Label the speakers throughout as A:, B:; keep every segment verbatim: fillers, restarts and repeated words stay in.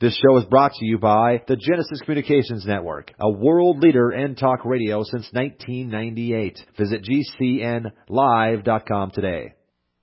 A: This show is brought to you by the Genesis Communications Network, a world leader in talk radio since nineteen ninety-eight. Visit G C N live dot com today.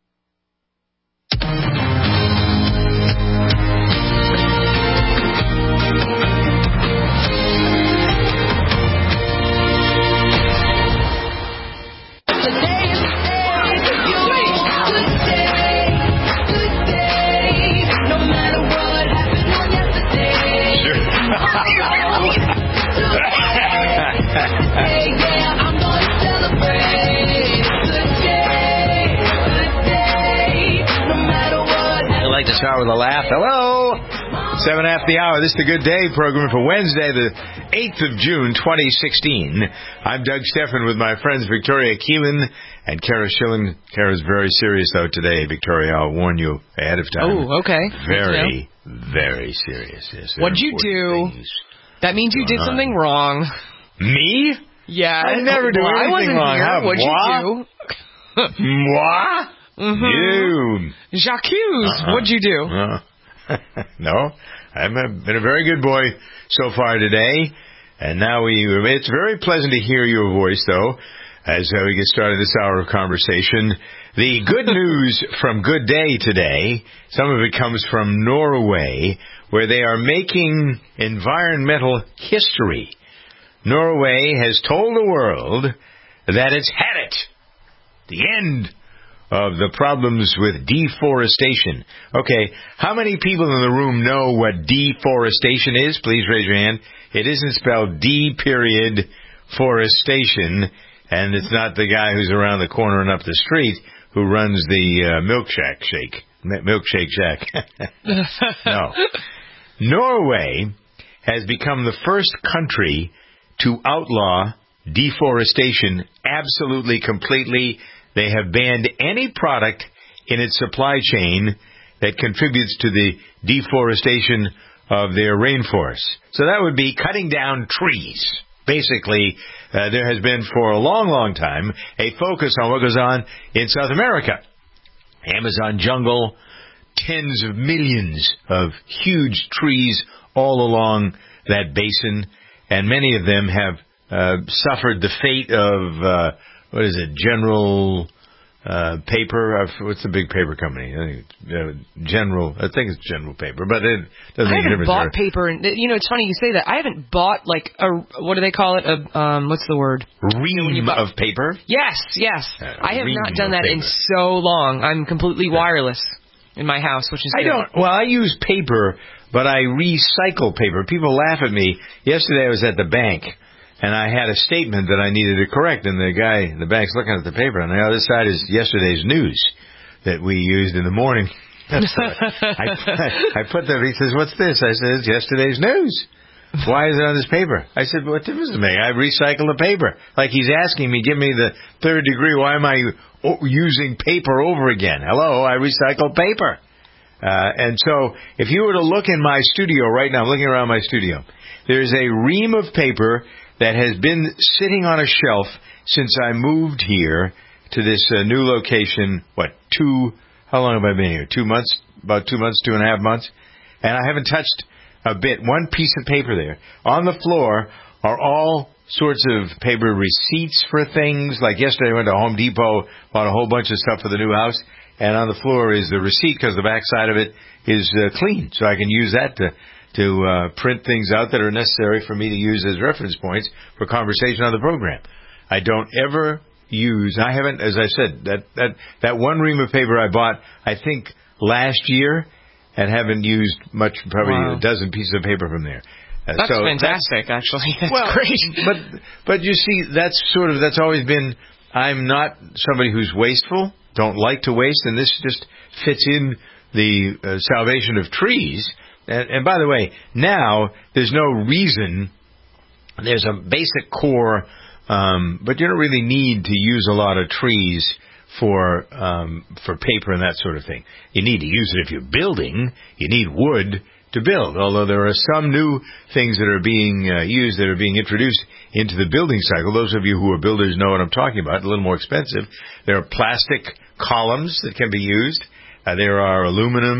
B: To start with a laugh. Hello! Seven after the hour. This is the Good Day program for Wednesday, the eighth of June, twenty sixteen. I'm Doug Stephan with my friends Victoria Keelan and Kara Schilling. Kara's very serious, though, today, Victoria. I'll warn you ahead of time.
C: Oh, okay.
B: Very, very serious. Yes,
C: what'd you do?
B: Things.
C: That means you did on. something wrong.
B: Me?
C: Yeah.
B: I never do
C: well,
B: anything
C: I wasn't
B: wrong.
C: Here.
B: How,
C: What'd
B: moi?
C: you do?
B: Moi?
C: Mm-hmm.
B: You.
C: Jacques,
B: uh-uh.
C: what'd you do?
B: Uh, no, I've been a very good boy so far today, and now we, it's very pleasant to hear your voice, though, as uh, we get started this hour of conversation. The good news from Good Day today, some of it comes from Norway, where they are making environmental history. Norway has told the world that it's had it. The end of the problems with deforestation. Okay, how many people in the room know what deforestation is? Please raise your hand. It isn't spelled D period forestation, and it's not the guy who's around the corner and up the street who runs the uh, milkshake shake. Milkshake shack. No. Norway has become the first country to outlaw deforestation absolutely, completely. They have banned any product in its supply chain that contributes to the deforestation of their rainforests. So that would be cutting down trees. Basically, uh, there has been for a long, long time a focus on what goes on in South America. Amazon jungle, tens of millions of huge trees all along that basin, and many of them have uh, suffered the fate of... Uh, What is it? General uh, Paper? Uh, what's the big paper company? I think it's, uh, General. I think it's General Paper, but it doesn't
C: I
B: make a
C: haven't
B: difference.
C: bought paper, and you know, it's funny you say that. I haven't bought like a what do they call it? A um, what's the word?
B: Ream of paper.
C: Yes, yes.
B: Uh,
C: I have not done that paper. in so long. I'm completely wireless in my house, which is
B: I
C: good.
B: don't. Well, I use paper, but I recycle paper. People laugh at me. Yesterday, I was at the bank. And I had a statement that I needed to correct, and the guy in the bank's looking at the paper, and the other side is yesterday's news that we used in the morning. So I, I put the, he says, what's this? I said, it's yesterday's news. Why is it on this paper? I said, what difference does it make? I recycle the paper. Like he's asking me, give me the third degree, why am I using paper over again? Hello, I recycle paper. Uh, and so if you were to look in my studio right now, I'm looking around my studio, there's a ream of paper that has been sitting on a shelf since I moved here to this uh, new location, what, two, how long have I been here? Two months? About two months, two and a half months? And I haven't touched a bit. One piece of paper there. On the floor are all sorts of paper receipts for things. Like yesterday I went to Home Depot, bought a whole bunch of stuff for the new house, and on the floor is the receipt because the back side of it is uh, clean. So I can use that to... to uh, print things out that are necessary for me to use as reference points for conversation on the program. I don't ever use, I haven't, as I said, that, that, that one ream of paper I bought, I think, last year, and haven't used much, probably wow. a dozen pieces of paper from there.
C: Uh, that's so fantastic, that's, actually. That's
B: well,
C: great.
B: But, but you see, that's sort of, that's always been, I'm not somebody who's wasteful, don't like to waste, and this just fits in the uh, salvation of trees. And, and by the way, now there's no reason, there's a basic core, um, but you don't really need to use a lot of trees for um, for paper and that sort of thing. You need to use it if you're building. You need wood to build, although there are some new things that are being uh, used, that are being introduced into the building cycle. Those of you who are builders know what I'm talking about, a little more expensive. There are plastic columns that can be used. Uh, there are aluminum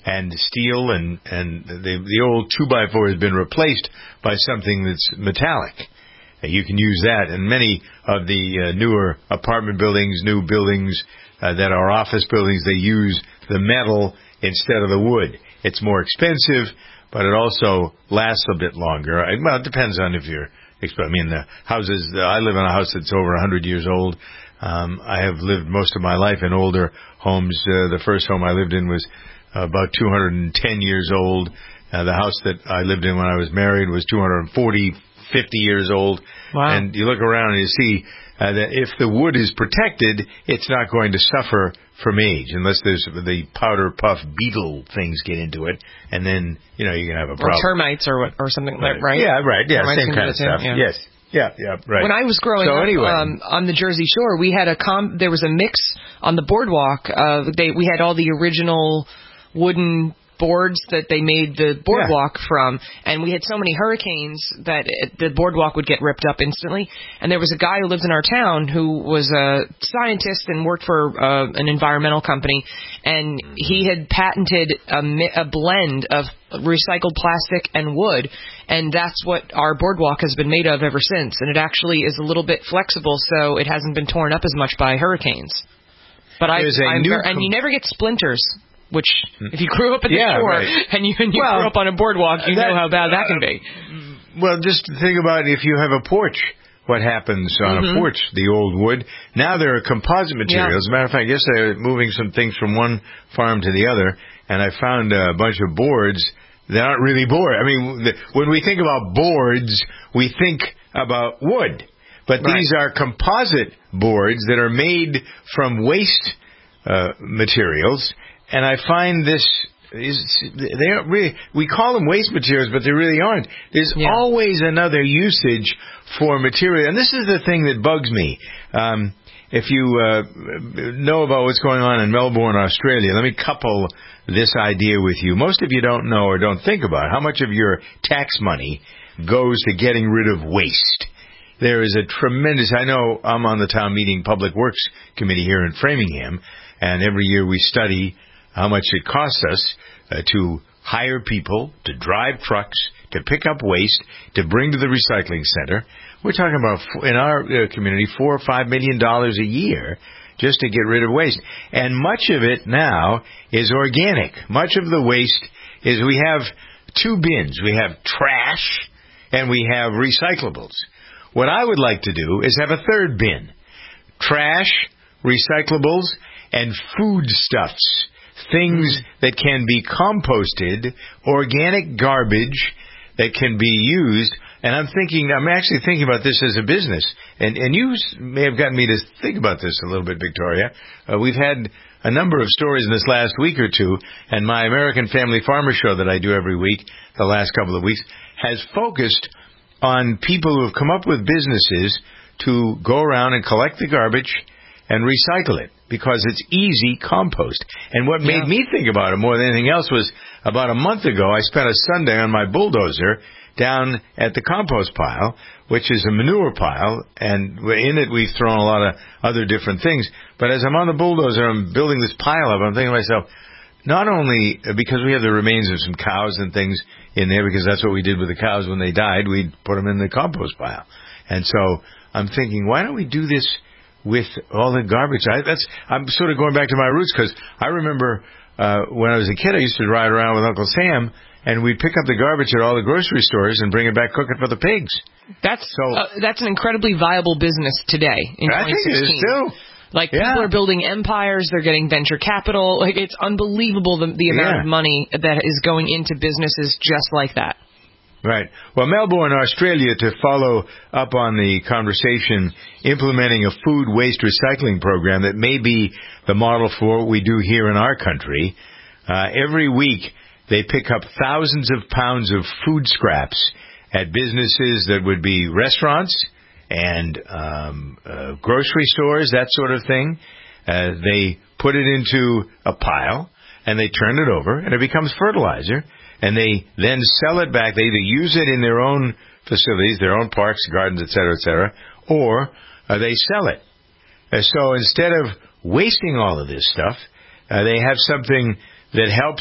B: and steel, and, and the, the old two by four has been replaced by something that's metallic. You can use that in many of the uh, newer apartment buildings, new buildings uh, that are office buildings. They use the metal instead of the wood. It's more expensive, but it also lasts a bit longer. I, well, it depends on if you're. I mean, the houses. Uh, I live in a house that's over one hundred years old. Um, I have lived most of my life in older homes. Uh, the first home I lived in was uh, about two hundred ten years old. Uh, the house that I lived in when I was married was two hundred forty, fifty years old.
C: Wow.
B: And you look around and you see uh, that if the wood is protected, it's not going to suffer from age, unless there's the powder puff beetle things get into it, and then, you know, you can have a problem.
C: Or termites or what, or something like that, right?
B: Yeah, right. Yeah,
C: Termites
B: same kind of stuff.
C: Yeah.
B: Yes. Yeah, yeah, right.
C: When I was growing
B: so
C: up
B: anyway.
C: um, on the Jersey Shore, we had a com- there was a mix on the boardwalk. Uh, they we had all the original wooden boards that they made the boardwalk yeah. from, and we had so many hurricanes that it, the boardwalk would get ripped up instantly. And there was a guy who lived in our town who was a scientist and worked for uh, an environmental company, and he had patented a, a blend of recycled plastic and wood, and that's what our boardwalk has been made of ever since. And it actually is a little bit flexible, so it hasn't been torn up as much by hurricanes. But I, I'm,
B: new
C: and you never get splinters. Which, if you grew up at the
B: yeah,
C: shore
B: right.
C: and you, and you
B: well,
C: grew up on a boardwalk, you
B: that,
C: know how bad that can be.
B: Well, just think about if you have a porch, what happens on
C: mm-hmm.
B: a porch, the old wood. Now there are composite materials.
C: Yeah.
B: As a matter of fact, yesterday I was moving some things from one farm to the other, and I found a bunch of boards that aren't really board. I mean, the, when we think about boards, we think about wood. But
C: right.
B: these are composite boards that are made from waste uh, materials. And I find this, is they aren't really, we call them waste materials, but they really aren't. There's
C: yeah.
B: always another usage for material. And this is the thing that bugs me. Um, if you uh, know about what's going on in Melbourne, Australia, let me couple this idea with you. Most of you don't know or don't think about how much of your tax money goes to getting rid of waste. There is a tremendous, I know I'm on the town meeting public works committee here in Framingham, and every year we study how much it costs us uh, to hire people, to drive trucks, to pick up waste, to bring to the recycling center. We're talking about, in our uh, community, four or five million dollars a year just to get rid of waste. And much of it now is organic. Much of the waste is, we have two bins. We have trash and we have recyclables. What I would like to do is have a third bin. Trash, recyclables, and foodstuffs. Things that can be composted, organic garbage that can be used. And I'm thinking, I'm actually thinking about this as a business. And, and you may have gotten me to think about this a little bit, Victoria. Uh, we've had a number of stories in this last week or two, and my American Family Farmer show that I do every week, the last couple of weeks, has focused on people who have come up with businesses to go around and collect the garbage and recycle it, because it's easy compost. And what made
C: yeah.
B: me think about it more than anything else was, about a month ago, I spent a Sunday on my bulldozer down at the compost pile, which is a manure pile, and in it we've thrown a lot of other different things. But as I'm on the bulldozer, I'm building this pile up, I'm thinking to myself, not only because we have the remains of some cows and things in there, because that's what we did with the cows when they died, we'd put them in the compost pile. And so I'm thinking, why don't we do this with all the garbage? I, that's I'm sort of going back to my roots, because I remember uh, when I was a kid, I used to ride around with Uncle Sam, and we'd pick up the garbage at all the grocery stores and bring it back, cook it for the pigs. That's so, uh,
C: that's an incredibly viable business today in
B: I
C: twenty sixteen.
B: think it is too.
C: Like,
B: yeah.
C: people are building empires, they're getting venture capital. Like, it's unbelievable the, the amount
B: yeah.
C: of money that is going into businesses just like that.
B: Right. Well, Melbourne, Australia, to follow up on the conversation, implementing a food waste recycling program that may be the model for what we do here in our country. Uh, every week, they pick up thousands of pounds of food scraps at businesses that would be restaurants and um, uh, grocery stores, that sort of thing. Uh, they put it into a pile, and they turn it over, and it becomes fertilizer. And they then sell it back. They either use it in their own facilities, their own parks, gardens, et cetera, et cetera, or uh, they sell it. Uh, so instead of wasting all of this stuff, uh, they have something that helps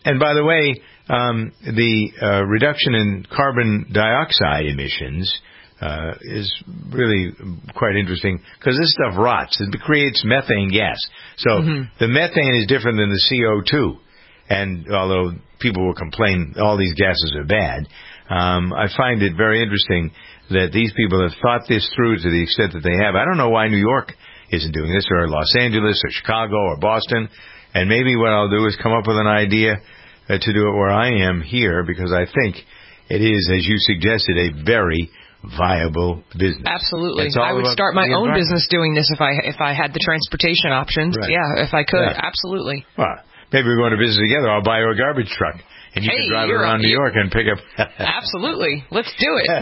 B: and by the way, um, the uh, reduction in carbon dioxide emissions uh, is really quite interesting because this stuff rots. It creates methane gas. So mm-hmm. the methane is different than the C O two. And although people will complain all these gases are bad, um, I find it very interesting that these people have thought this through to the extent that they have. I don't know why New York isn't doing this, or Los Angeles, or Chicago, or Boston. And maybe what I'll do is come up with an idea uh, to do it where I am here, because I think it is, as you suggested, a very viable business.
C: Absolutely. I would start my own business doing this if I if I had the transportation options. Right. Yeah, if I could. Yeah. Absolutely.
B: Well, maybe we're going to business together. I'll buy you a garbage truck, and you
C: hey,
B: can drive it around New York and pick up.
C: Absolutely. Let's do it.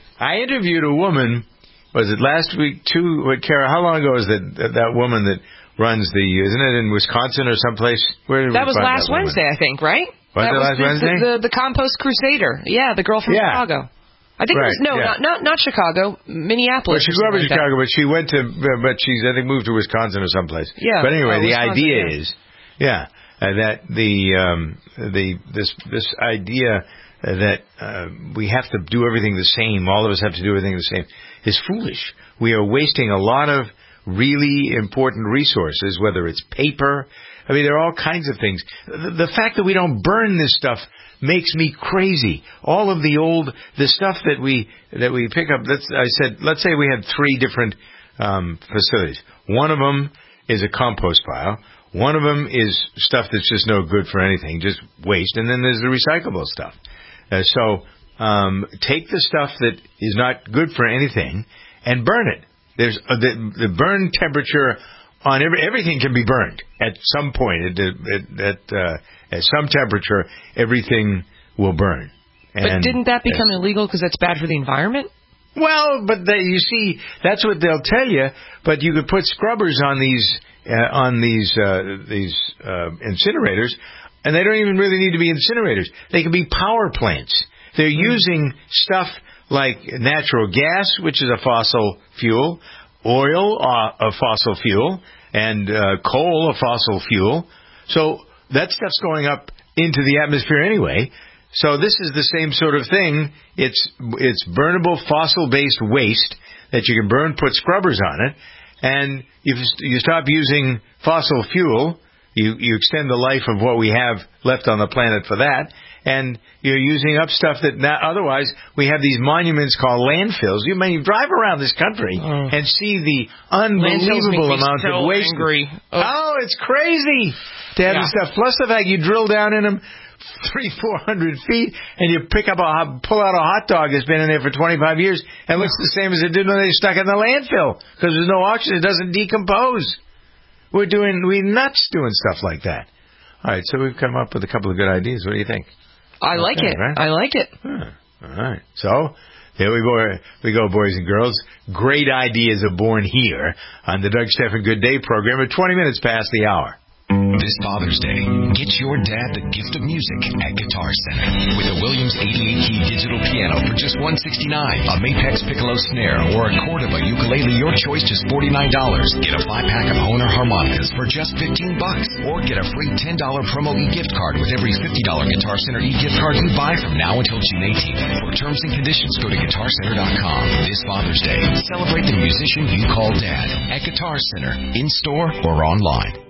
B: I interviewed a woman, was it last week, two, what, Kara, how long ago was that, that, that woman that runs the, isn't it in Wisconsin or someplace? Where did
C: that
B: we
C: was
B: find
C: last
B: that
C: Wednesday, I think, right?
B: Was
C: that
B: it
C: was
B: last
C: the,
B: Wednesday?
C: The, the, the Compost Crusader. Yeah, the girl from
B: yeah.
C: Chicago. I think
B: right,
C: it was, no,
B: yeah.
C: not, not not Chicago, Minneapolis.
B: Well, she grew up in
C: like
B: Chicago,
C: that.
B: but she went to, but she's, I think, moved to Wisconsin or someplace.
C: Yeah.
B: But anyway,
C: oh,
B: the
C: Wisconsin,
B: idea
C: yeah.
B: is, yeah, uh, that the, um, the, this, this idea that uh, we have to do everything the same, all of us have to do everything the same, is foolish. We are wasting a lot of really important resources, whether it's paper. I mean, there are all kinds of things. The, the fact that we don't burn this stuff makes me crazy. All of the old, the stuff that we that we pick up. Let's, I said, let's say we had three different um, facilities. One of them is a compost pile. One of them is stuff that's just no good for anything, just waste. And then there's the recyclable stuff. Uh, so um, take the stuff that is not good for anything and burn it. There's uh, the, the burn temperature on every, everything can be burned at some point. At, at, at, uh, at some temperature, everything will burn. And
C: but didn't that become illegal because that's bad for the environment?
B: Well, but the, you see, that's what they'll tell you. But you could put scrubbers on these uh, on these uh, these uh, incinerators, and they don't even really need to be incinerators. They can be power plants. They're using stuff like natural gas, which is a fossil fuel, oil, uh, a fossil fuel, and uh, coal, a fossil fuel. So that stuff's going up into the atmosphere anyway. So this is the same sort of thing. It's it's burnable fossil-based waste that you can burn, put scrubbers on it, and you you stop using fossil fuel. You you extend the life of what we have left on the planet for that, and you're using up stuff that not, otherwise we have these monuments called landfills. You may drive around this country oh. and see the unbelievable amount
C: so
B: of waste.
C: Angry.
B: Oh. oh, it's crazy to have
C: yeah.
B: this stuff. Plus the fact you drill down in them three, four hundred feet, and you pick up a pull out a hot dog that's been in there for twenty-five years and looks the same as it did when they stuck it in the landfill because there's no oxygen. It doesn't decompose. We're doing, we're nuts doing stuff like that. All right, so we've come up with a couple of good ideas. What do you think?
C: I like
B: okay,
C: it.
B: Right?
C: I like it.
B: Huh. All right. So here we go, we go, boys and girls. Great ideas are born here on the Doug Stephan Good Day program at twenty minutes past the hour.
D: This Father's Day, get your dad the gift of music at Guitar Center with a Williams eighty-eight key digital piano for just one hundred sixty-nine dollars, a Mapex piccolo snare, or a Cordoba ukulele, your choice, just forty-nine dollars. Get a five-pack of Hohner harmonicas for just fifteen bucks, or get a free ten dollars promo e-gift card with every fifty dollars Guitar Center e-gift card you buy from now until June eighteenth. For terms and conditions, go to guitar center dot com. This Father's Day, celebrate the musician you call Dad at Guitar Center, in-store or online.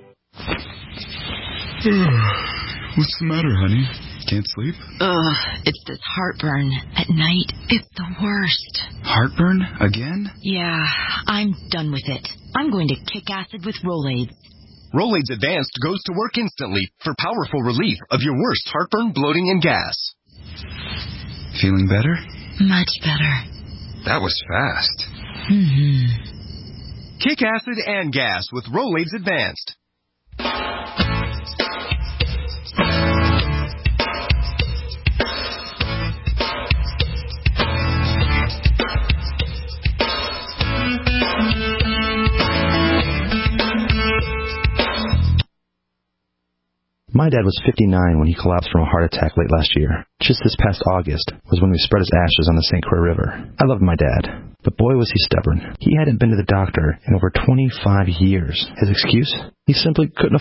E: What's the matter, honey? Can't sleep?
F: Ugh, it's this heartburn. At night, it's the worst.
E: Heartburn? Again?
F: Yeah, I'm done with it. I'm going to kick acid with Rolaids.
G: Rolaids Advanced goes to work instantly for powerful relief of your worst heartburn, bloating, and gas.
E: Feeling better?
F: Much better.
E: That was fast.
F: Mm-hmm.
G: Kick acid and gas with Rolaids Advanced.
H: My dad was fifty-nine when he collapsed from a heart attack late last year. Just this past August was when we spread his ashes on the Saint Croix River. I loved my dad, but boy was he stubborn. He hadn't been to the doctor in over twenty-five years. His excuse? He simply couldn't afford it.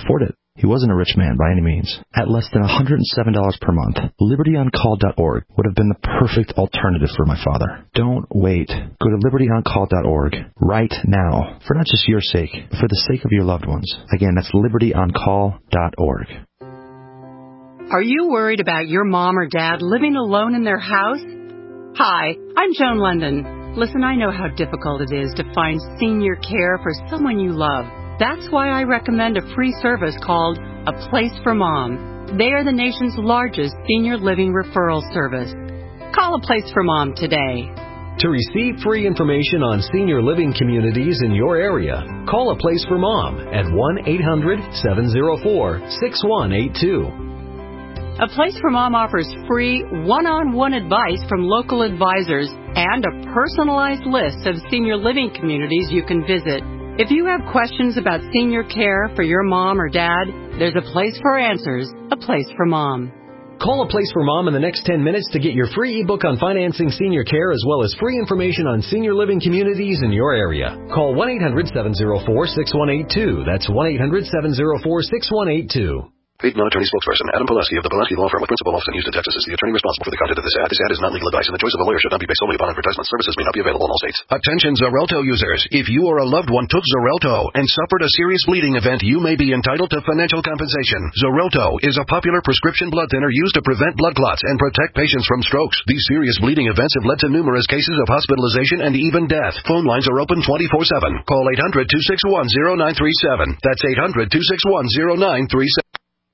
H: He wasn't a rich man by any means. At less than one hundred seven dollars per month, liberty on call dot org would have been the perfect alternative for my father. Don't wait. Go to liberty on call dot org right now, for not just your sake, but for the sake of your loved ones. Again, that's liberty on call dot org.
I: Are you worried about your mom or dad living alone in their house? Hi, I'm Joan London. Listen, I know how difficult it is to find senior care for someone you love. That's why I recommend a free service called A Place for Mom. They are the nation's largest senior living referral service. Call A Place for Mom today.
J: To receive free information on senior living communities in your area, call A Place for Mom at one eight hundred seven oh four six one eight two.
I: A Place for Mom offers free one-on-one advice from local advisors and a personalized list of senior living communities you can visit. If you have questions about senior care for your mom or dad, there's a place for answers, A Place for Mom.
J: Call A Place for Mom in the next ten minutes to get your free ebook on financing senior care as well as free information on senior living communities in your area. Call one eight hundred seven oh four six one eight two. That's one eight hundred seven oh four six one eight two.
K: Paid non-attorney spokesperson Adam Pulaski of the Pulaski Law Firm with principal office in Houston, Texas is the attorney responsible for the content of this ad. This ad is not legal advice, and the choice of a lawyer should not be based solely upon advertisement. Services may not be available in all states.
L: Attention Xarelto users. If you or a loved one took Xarelto and suffered a serious bleeding event, you may be entitled to financial compensation. Xarelto is a popular prescription blood thinner used to prevent blood clots and protect patients from strokes. These serious bleeding events have led to numerous cases of hospitalization and even death. Phone lines are open twenty-four seven. Call eight hundred two six one oh nine three seven. That's eight hundred two six one oh nine three seven.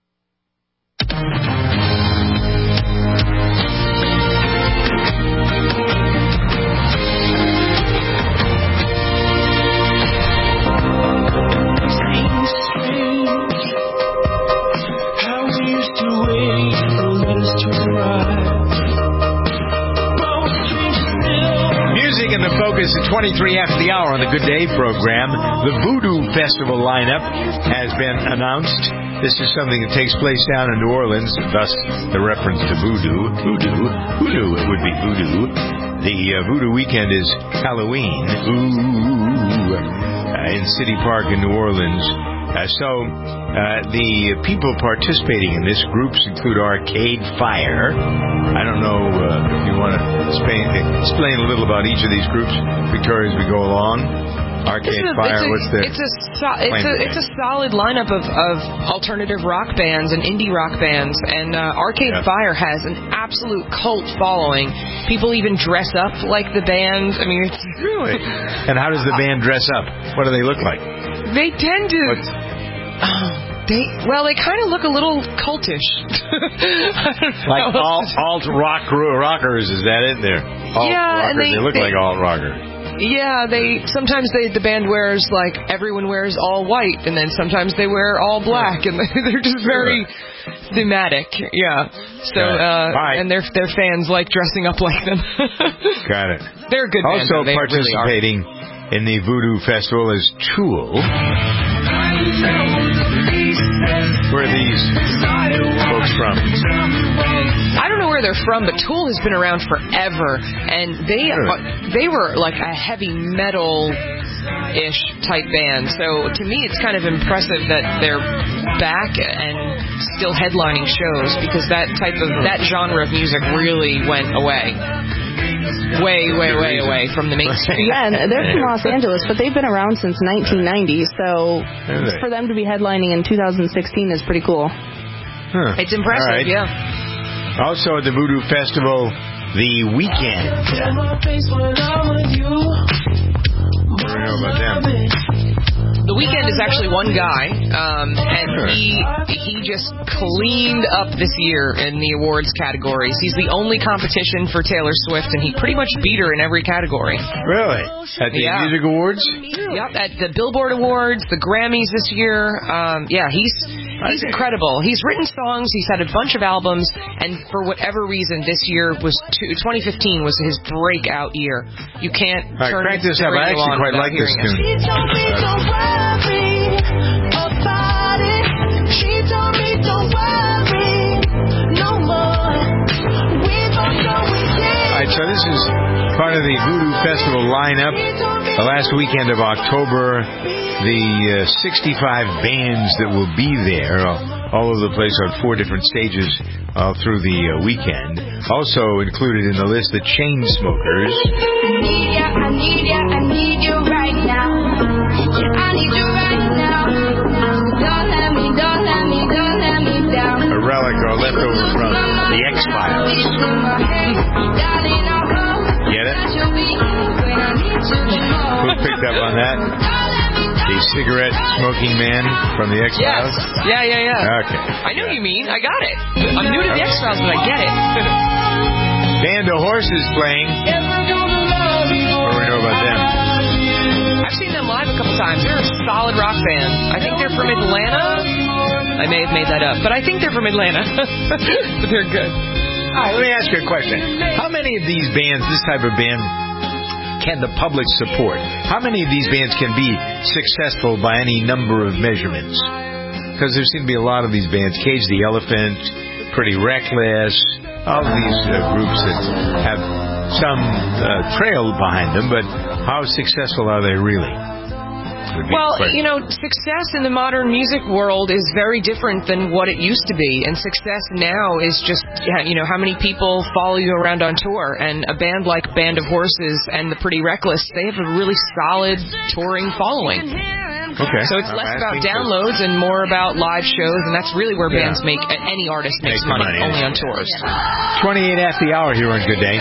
B: Focus at twenty-three after the hour on the Good Day program. The Voodoo Festival lineup has been announced. This is something that takes place down in New Orleans, thus the reference to voodoo. Voodoo. Voodoo, it would be voodoo. The uh, Voodoo weekend is Halloween. Ooh. Uh, in City Park in New Orleans. Uh, so, uh, the people participating in this groups include Arcade Fire. I don't know uh, if you want to explain, explain a little about each of these groups, Victoria, as we go along. Arcade
C: a,
B: Fire,
C: a,
B: what's the...
C: It's a, so, it's a, it's a solid lineup of, of alternative rock bands and indie rock bands, and uh, Arcade yeah. Fire has an absolute cult following. People even dress up like the band. I mean, it's...
B: Really? And how does the band dress up? What do they look like?
C: They tend to... Uh, they well, they kind of look a little cultish.
B: Like alt, alt rock rockers, is that it? They're alt
C: yeah,
B: rockers.
C: And they,
B: they look
C: they,
B: like alt rockers.
C: Yeah, they sometimes they the band wears like everyone wears all white, and then sometimes they wear all black, and they're just very thematic. Yeah. So uh, right. and their their fans like dressing up like them.
B: Got it.
C: They're a good band.
B: Also participating
C: really
B: in the Voodoo Festival is Tool. Where are these folks from?
C: I don't know where they're from, but Tool has been around forever, and they
B: really?
C: uh, they were like a heavy metal-ish type band. So to me, it's kind of impressive that they're back and still headlining shows, because that type of that genre of music really went away. Way, way, way away from the mainstream.
M: Yeah, and they're from Los Angeles, but they've been around since nineteen ninety, so for them to be headlining in two thousand sixteen is pretty cool.
B: Huh.
C: It's impressive,
B: right.
C: yeah.
B: Also at the Voodoo Festival, The Weeknd. What do we know about them?
C: The Weeknd is actually one guy, um, and he he just cleaned up this year in the awards categories. He's the only competition for Taylor Swift, and he pretty much beat her in every category.
B: Really? At the
C: yeah.
B: Music Awards?
C: Yep, at the Billboard Awards, the Grammys this year. Um, yeah, he's he's incredible. He's written songs. He's had a bunch of albums, and for whatever reason, this year was twenty fifteen was his breakout year. You can't
B: All right,
C: turn
B: crank this up. I actually quite like this tune.
N: About it. She told me don't worry no more. We both know we did.
B: All right, so this is part of the Voodoo Festival lineup. the last weekend of October, the uh, sixty-five bands that will be there, all, all over the place on four different stages all through the uh, weekend. Also included in the list, the Chainsmokers.
N: I need ya, I need ya, I need you right now. Yeah, I need you right now. Don't let me, don't let me, don't let me down.
B: A relic or leftover from the X-Files. Get it? Who picked up on that? The cigarette-smoking man from the X-Files?
C: Yes. Yeah, yeah, yeah.
B: Okay.
C: I know what you mean. I got it. I'm new to the X-Files, but I get it.
B: Band of Horses playing. What do we know about them?
C: I've seen them live a couple times. They're a solid rock band. I think they're from Atlanta. I may have made that up, but I think they're from Atlanta. But they're good.
B: All right, let me ask you a question. How many of these bands, this type of band, can the public support? How many of these bands can be successful by any number of measurements? Because there seem to be a lot of these bands. Cage the Elephant, Pretty Reckless, all of these uh, groups that have some uh, trail behind them, but how successful are they really?
C: Well, you know, success in the modern music world is very different than what it used to be. And success now is just, you know, how many people follow you around on tour. And a band like Band of Horses and the Pretty Reckless, they have a really solid touring following.
B: Okay.
C: So it's less about downloads and more about live shows. And that's really where bands make, any artist makes
B: Make
C: money,
B: money,
C: only
B: yeah.
C: on tours.
B: twenty-eight after the hour here on Good Day.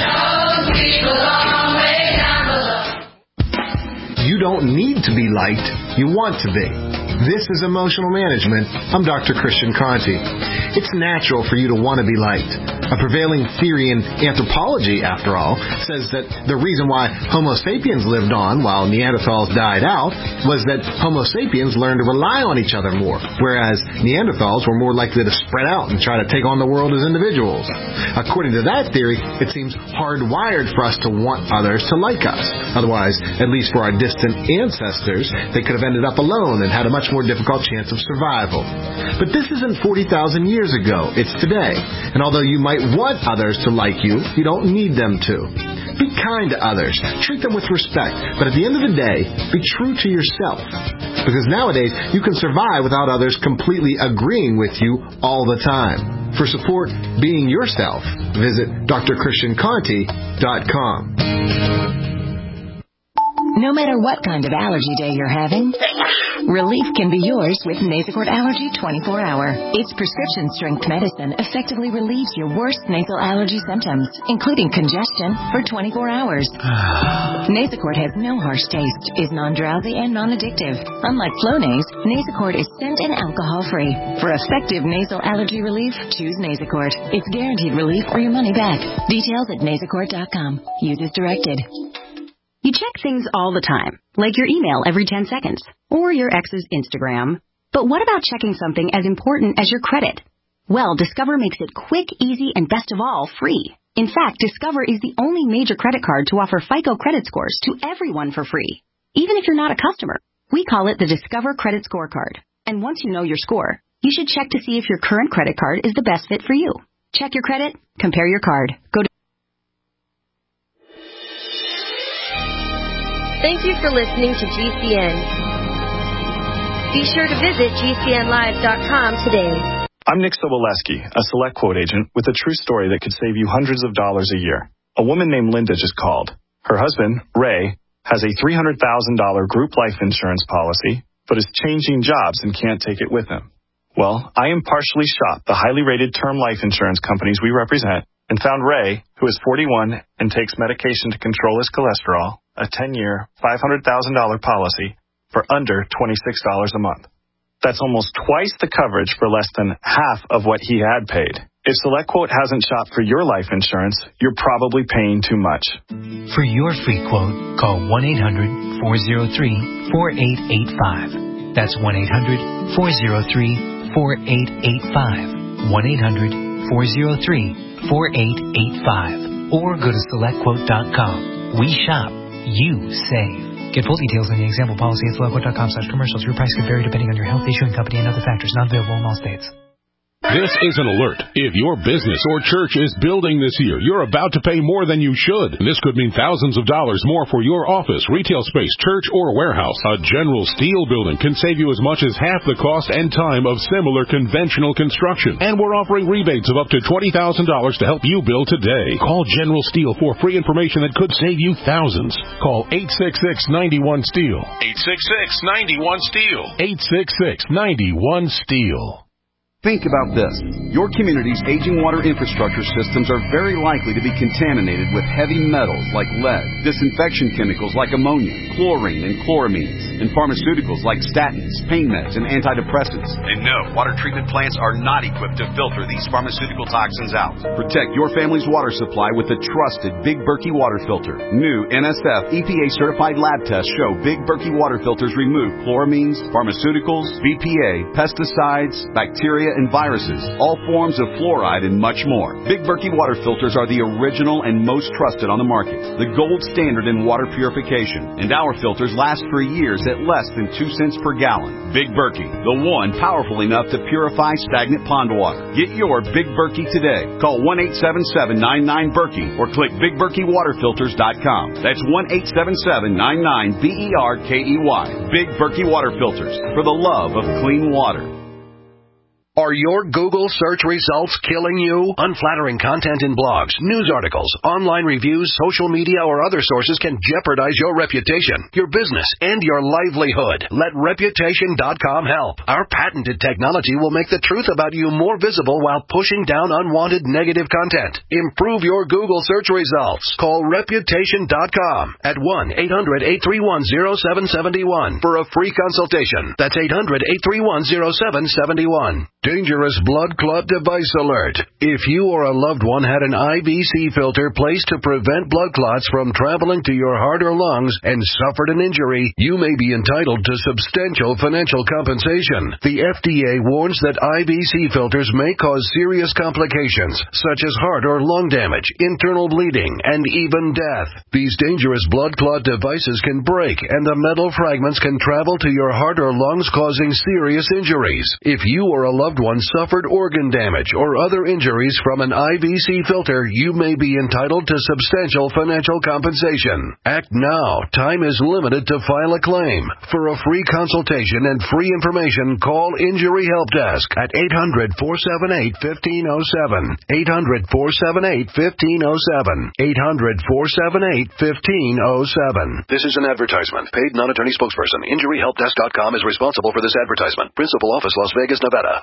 O: You don't need to be liked, you want to be. This is Emotional Management. I'm Doctor Christian Conti. It's natural for you to want to be liked. A prevailing theory in anthropology, after all, says that the reason why Homo sapiens lived on while Neanderthals died out was that Homo sapiens learned to rely on each other more, whereas Neanderthals were more likely to spread out and try to take on the world as individuals. According to that theory, it seems hardwired for us to want others to like us. Otherwise, at least for our distant ancestors, they could have ended up alone and had a much more difficult chance of survival. But this isn't forty thousand years ago, it's today. And although you might want others to like you, you don't need them to. Be kind to others, treat them with respect, but at the end of the day, be true to yourself. Because nowadays, you can survive without others completely agreeing with you all the time. For support being yourself, visit D R Christian Conti dot com.
P: No matter what kind of allergy day you're having, relief can be yours with Nasacort Allergy twenty-four hour. Its prescription-strength medicine effectively relieves your worst nasal allergy symptoms, including congestion, for twenty-four hours. Nasacort has no harsh taste, is non-drowsy, and non-addictive. Unlike Flonase, Nasacort is scent and alcohol-free. For effective nasal allergy relief, choose Nasacort. It's guaranteed relief or your money back. Details at nasacort dot com. Use as directed.
Q: You check things all the time, like your email every ten seconds, or your ex's Instagram. But what about checking something as important as your credit? Well, Discover makes it quick, easy, and best of all, free. In fact, Discover is the only major credit card to offer FICO credit scores to everyone for free, even if you're not a customer. We call it the Discover Credit Scorecard. And once you know your score, you should check to see if your current credit card is the best fit for you. Check your credit, compare your card. Go to
R: Thank you for listening to G C N. Be sure to visit G C N live dot com today.
S: I'm Nick Soboleski, a Select Quote agent with a true story that could save you hundreds of dollars a year. A woman named Linda just called. Her husband, Ray, has a three hundred thousand dollars group life insurance policy, but is changing jobs and can't take it with him. Well, I impartially shopped the highly rated term life insurance companies we represent and found Ray, who is forty-one and takes medication to control his cholesterol, a ten-year, five hundred thousand dollars policy for under twenty-six dollars a month. That's almost twice the coverage for less than half of what he had paid. If SelectQuote hasn't shopped for your life insurance, you're probably paying too much.
T: For your free quote, call one eight hundred, four oh three, four eight eight five. That's one eight hundred, four oh three, four eight eight five. one eight hundred, four oh three, four eight eight five. Or go to select quote dot com. We shop. You save. Get full details on the example policy at select quote dot com slash commercials. Your price could vary depending on your health, issuing company, and other factors. Not available in all states.
U: This is an alert. If your business or church is building this year, you're about to pay more than you should. This could mean thousands of dollars more for your office, retail space, church, or warehouse. A General Steel building can save you as much as half the cost and time of similar conventional construction. And we're offering rebates of up to twenty thousand dollars to help you build today. Call General Steel for free information that could save you thousands. Call eight six six, nine one, STEEL. eight six six, nine one, STEEL. eight six six, nine one, STEEL.
V: Think about this. Your community's aging water infrastructure systems are very likely to be contaminated with heavy metals like lead, disinfection chemicals like ammonia, chlorine and chloramines, and pharmaceuticals like statins, pain meds, and antidepressants. And no, water treatment plants are not equipped to filter these pharmaceutical toxins out. Protect your family's water supply with the trusted Big Berkey water filter. New N S F E P A-certified lab tests show Big Berkey water filters remove chloramines, pharmaceuticals, B P A, pesticides, bacteria, and viruses, all forms of fluoride, and much more. Big Berkey water filters are the original and most trusted on the market, the gold standard in water purification, and our filters last for years at less than two cents per gallon. Big Berkey, the one powerful enough to purify stagnant pond water. Get your Big Berkey today. Call one eight seven seven, nine nine, Berkey or click big berkey water filters dot com. That's one eight seven seven, nine nine, B E R K E Y. Big Berkey water filters, for the love of clean water.
L: Are your Google search results killing you? Unflattering content in blogs, news articles, online reviews, social media, or other sources can jeopardize your reputation, your business, and your livelihood. Let Reputation dot com help. Our patented technology will make the truth about you more visible while pushing down unwanted negative content. Improve your Google search results. Call Reputation dot com at one eight hundred, eight three one, zero seven seven one for a free consultation. That's eight hundred, eight three one, zero seven seven one. Dangerous blood clot device alert. If you or a loved one had an I V C filter placed to prevent blood clots from traveling to your heart or lungs and suffered an injury, you may be entitled to substantial financial compensation. The F D A warns that I V C filters may cause serious complications, such as heart or lung damage, internal bleeding, and even death. These dangerous blood clot devices can break, and the metal fragments can travel to your heart or lungs, causing serious injuries. If you or a loved one suffered organ damage or other injuries from an I V C filter, you may be entitled to substantial financial compensation. Act now. Time is limited to file a claim. For a free consultation and free information, call Injury Help Desk at eight hundred, four seven eight, one five zero seven. eight hundred, four seven eight, one five zero seven. eight hundred, four seven eight, one five zero seven. This is an advertisement. Paid non-attorney spokesperson. Injury Help Desk dot com is responsible for this advertisement. Principal office, Las Vegas, Nevada.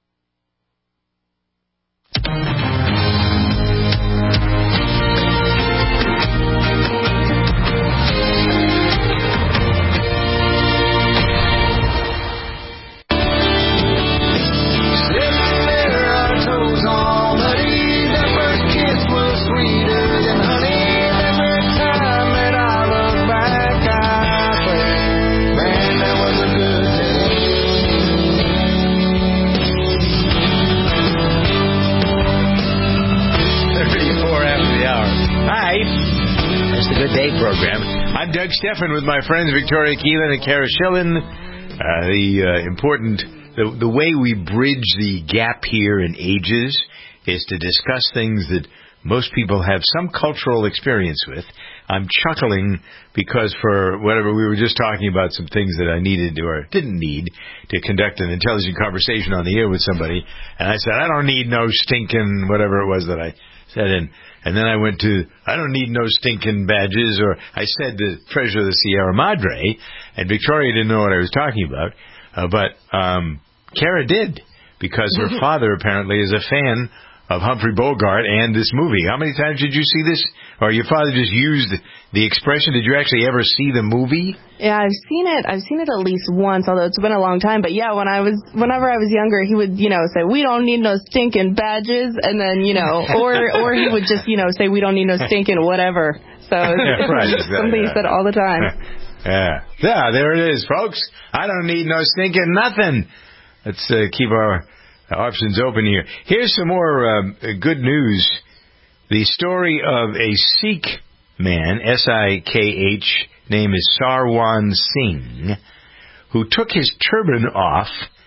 B: Good Day program. I'm Doug Steffen with my friends Victoria Keelan and Kara Schillen. Uh, the uh, important, the, the way we bridge the gap here in ages is to discuss things that most people have some cultural experience with. I'm chuckling because for whatever, we were just talking about some things that I needed to, or didn't need to conduct an intelligent conversation on the air with somebody. And I said, I don't need no stinking whatever it was that I said. And, and then I went to, I don't need no stinking badges, or I said the treasure of the Sierra Madre, and Victoria didn't know what I was talking about. Uh, but um, Kara did, because her father apparently is a fan of Humphrey Bogart and this movie. How many times did you see this? Or your father just used the expression? Did you actually ever see the movie?
M: Yeah, I've seen it. I've seen it at least once, although it's been a long time. But yeah, when I was, whenever I was younger, he would, you know, say, "We don't need no stinking badges," and then, you know, or or he would just, you know, say, "We don't need no stinking whatever." So it's,
B: yeah, right,
M: it's
B: exactly.
M: something he said all the time.
B: Yeah, yeah, there it is, folks. I don't need no stinking nothing. Let's uh, keep our options open here. Here's some more um, good news. The story of a Sikh man, S I K H, name is Sarwan Singh, who took his turban off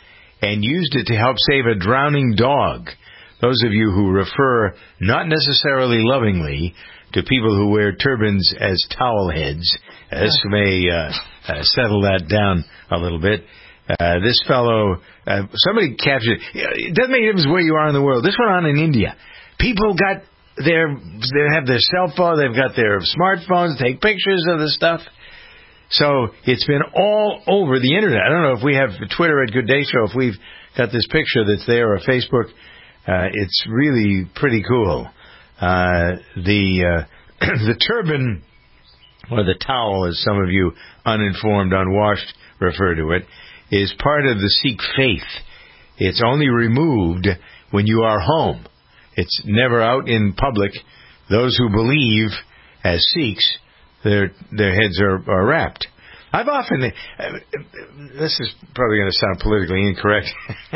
B: and used it to help save a drowning dog. Those of you who refer, not necessarily lovingly, to people who wear turbans as towel heads, this may uh, uh, settle that down a little bit. Uh, this fellow, uh, somebody captured, it doesn't make a difference where you are in the world. This went on in India. People got their, they have their cell phone, they've got their smartphones, take pictures of the stuff. So it's been all over the internet. I don't know if we have Twitter at Good Day Show, if we've got this picture that's there, or Facebook. Uh, it's really pretty cool. Uh, the uh, the turban, or the towel, as some of you uninformed, unwashed refer to it, is part of the Sikh faith. It's only removed when you are home. It's never out in public. Those who believe, as Sikhs, their their heads are, are wrapped. I've often, uh, this is probably going to sound politically incorrect to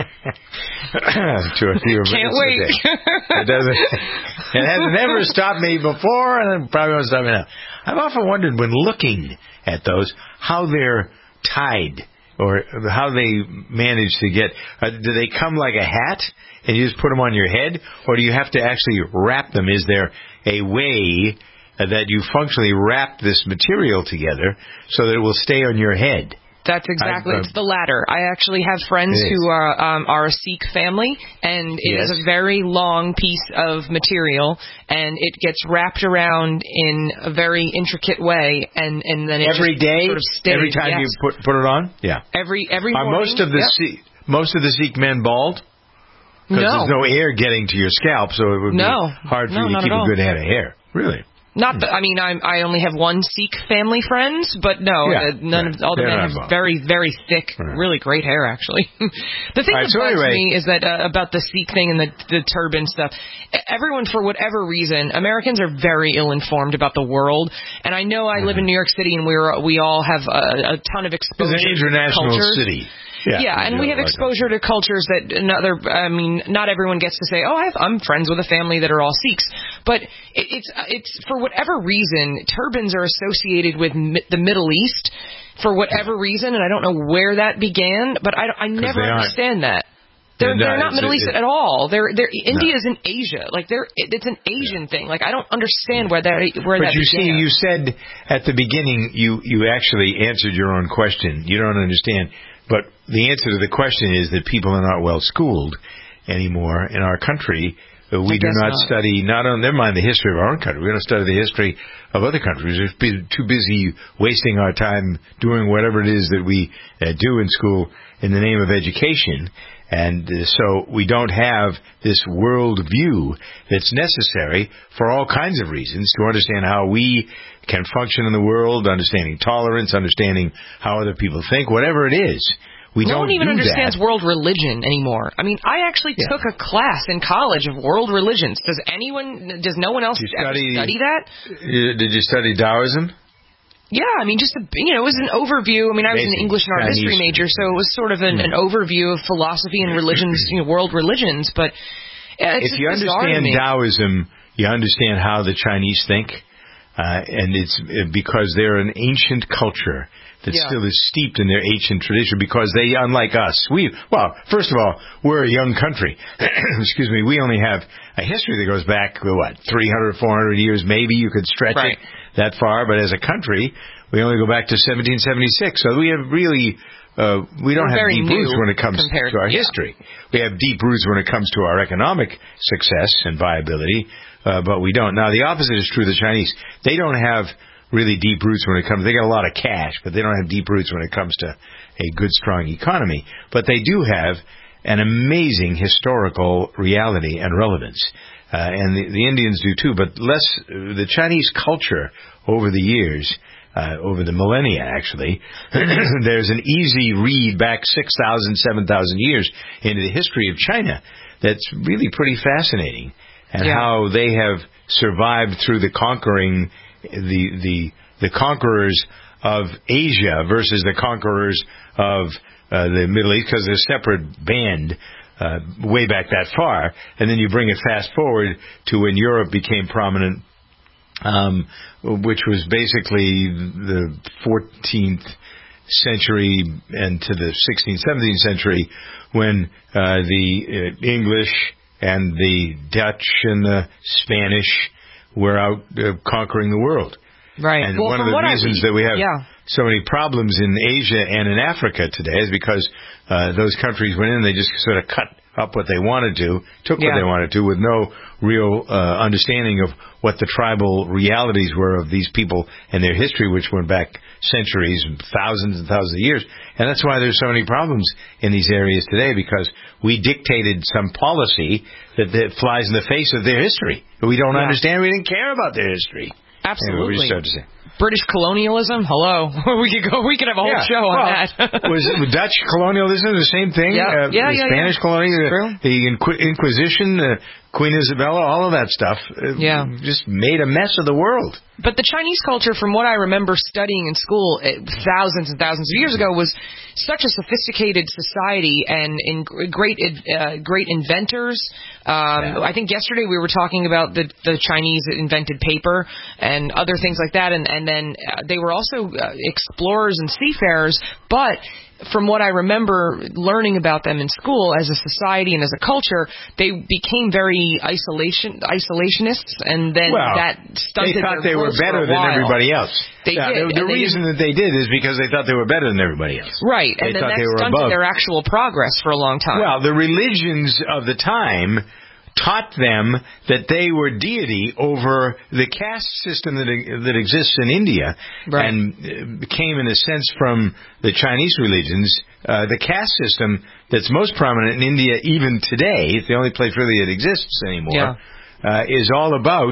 B: a few of
C: Can't wait.
B: It doesn't. It has never stopped me before, and it probably won't stop me now. I've often wondered, when looking at those, how they're tied, or how they manage to get. Uh, do they come like a hat, and you just put them on your head, or do you have to actually wrap them? Is there a way that you functionally wrap this material together so that it will stay on your head?
C: That's exactly,
B: I, uh,
C: it's the latter. I actually have friends who are um, are a Sikh family, and it
B: yes.
C: is a very long piece of material, and it gets wrapped around in a very intricate way, and, and then it
B: every
C: just
B: day,
C: sort of stays.
B: Every time
C: yes.
B: you put put it on? Yeah.
C: Every every
B: Are
C: morning.
B: most of the
C: yep.
B: Sikh, most of the Sikh men bald? Because
C: No.
B: there's no air getting to your scalp, so it would
C: No.
B: be hard for
C: No,
B: you to
C: not
B: keep
C: at
B: a
C: all.
B: good head of hair. Really?
C: Not that, I mean, I'm, I only have one Sikh family friends, but no,
B: Yeah,
C: uh, none
B: right.
C: of all the
B: They're
C: men
B: not
C: have
B: bald.
C: very, very thick,
B: Right.
C: really great hair, actually. The thing
B: All right,
C: that
B: so
C: bugs
B: anyway-
C: me is that uh, about the Sikh thing and the, the turban stuff. Everyone, for whatever reason, Americans are very ill-informed about the world, and I know I live in New York City, and we're we all have a, a ton of exposure
B: It's an
C: to
B: international
C: cultures.
B: city.
C: Yeah,
B: Yeah,
C: and
B: we
C: we have
B: do like
C: exposure to cultures that another. I mean, not everyone gets to say, "Oh, I have, I'm friends with a family that are all Sikhs." But it, it's it's for whatever reason, turbans are associated with mi- the Middle East for whatever reason, and I don't know where that began. But I, I never
B: they aren't.
C: understand that. They're
B: They're
C: they're
B: not.
C: not Middle
B: It's-
C: East
B: it-
C: at all. They're they're India's
B: No.
C: in Asia. Like they're it, it's an Asian thing. Like I don't understand where that where
B: But
C: that
B: you
C: began.
B: see, you said at the beginning, you, you actually answered your own question. You don't understand. But the answer to the question is that people are not well schooled anymore in our country. Uh, We
C: I
B: do
C: guess
B: not,
C: not.
B: study, not on, never mind the history of our own country. We don't study the history of other countries. We're be- too busy wasting our time doing whatever it is that we uh, do in school in the name of education. And uh, so we don't have this world view that's necessary for all kinds of reasons to understand how we can function in the world, understanding tolerance, understanding how other people think, whatever it is. We
C: no
B: don't
C: one even
B: do
C: understands
B: that.
C: world religion anymore. I mean, I actually
B: Yeah.
C: took a class in college of world religions. Does anyone, does no one else
B: Did you
C: ever
B: study-
C: study that?
B: Uh, Did you study Taoism?
C: Yeah, I mean, just, a, you know, it was an overview. I mean, I was an
B: Basic
C: English and art
B: Chinese.
C: history major, so it was sort of an, an overview of philosophy and religions, you know, world religions, but uh, it's
B: If you
C: just bizarre to
B: understand
C: me.
B: Taoism, you understand how the Chinese think, uh, and it's uh, because they're an ancient culture that
C: Yeah.
B: still is steeped in their ancient tradition, because they, unlike us, we, well, first of all, we're a young country. Excuse me, we only have a history that goes back, what, three hundred, four hundred years, maybe you could stretch
C: Right.
B: it that far, but as a country, we only go back to seventeen seventy-six, so we have really, uh, we don't
C: We're
B: have
C: very
B: deep
C: new
B: roots when it comes
C: compared-
B: to our
C: yeah.
B: history. We have deep roots when it comes to our economic success and viability, uh, but we don't. Now, the opposite is true of the Chinese. They don't have really deep roots when it comes. They got a lot of cash, but they don't have deep roots when it comes to a good, strong economy. But they do have an amazing historical reality and relevance. Uh, and the, the Indians do too, but less, the Chinese culture over the years, uh, over the millennia actually, there's an easy read back six thousand, seven thousand years into the history of China that's really pretty fascinating. And
C: Yeah.
B: how they have survived through the conquering, the, the, the conquerors of Asia versus the conquerors of uh, the Middle East, because they're a separate band. Uh, way back that far, and then you bring it fast forward to when Europe became prominent, um, which was basically the fourteenth century and to the sixteenth, seventeenth century, when uh, the uh, English and the Dutch and the Spanish were out uh, conquering the world.
C: Right.
B: And
C: well,
B: one of the reasons
C: I,
B: that we have
C: yeah.
B: so many problems in Asia and in Africa today is because uh, those countries went in, they just sort of cut up what they wanted to, took
C: yeah.
B: what they wanted to, with no real uh, understanding of what the tribal realities were of these people and their history, which went back centuries, thousands and thousands of years. And that's why there's so many problems in these areas today, because we dictated some policy that, that flies in the face of their history. We don't
C: yeah.
B: understand. We didn't care about their history.
C: Absolutely.
B: Anyway, we started to say.
C: British colonialism? Hello. we could go. We could have a whole
B: yeah.
C: show on
B: well,
C: that.
B: was it Dutch colonialism the same thing?
C: Yeah,
B: uh,
C: yeah,
B: the
C: yeah.
B: Spanish
C: yeah.
B: colonialism, the Inqu- Inquisition, uh, Queen Isabella, all of that stuff. Uh,
C: yeah.
B: just made a mess of the world.
C: But the Chinese culture, from what I remember studying in school it, thousands and thousands of years ago, was such a sophisticated society and in great uh, great inventors. Um, yeah. I think yesterday we were talking about the, the Chinese invented paper and other things like that, and, and then uh, they were also uh, explorers and seafarers, but from what I remember learning about them in school as a society and as a culture, they became very isolation isolationists, and then
B: well,
C: that stunted
B: they thought
C: their
B: they were better than everybody else.
C: They
B: yeah,
C: did.
B: The, the reason
C: they
B: that they did is because they thought they were better than everybody else.
C: Right,
B: they
C: and then
B: thought
C: that
B: they were
C: stunted
B: above.
C: their actual progress for a long time.
B: Well, the religions of the time taught them that they were deity over the caste system that that exists in India,
C: right.
B: and came in a sense from the Chinese religions. Uh, the caste system that's most prominent in India even today, it's the only place really it exists anymore,
C: yeah.
B: uh, is all about